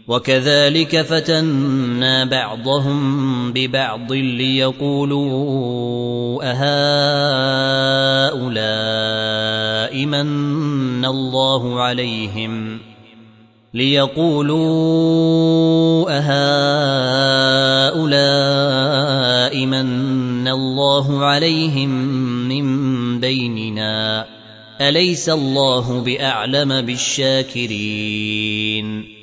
وكذلك فتنا بعضهم ببعض ليقولوا أهؤلاء من الله عليهم من بيننا أليس الله بأعلم بالشاكرين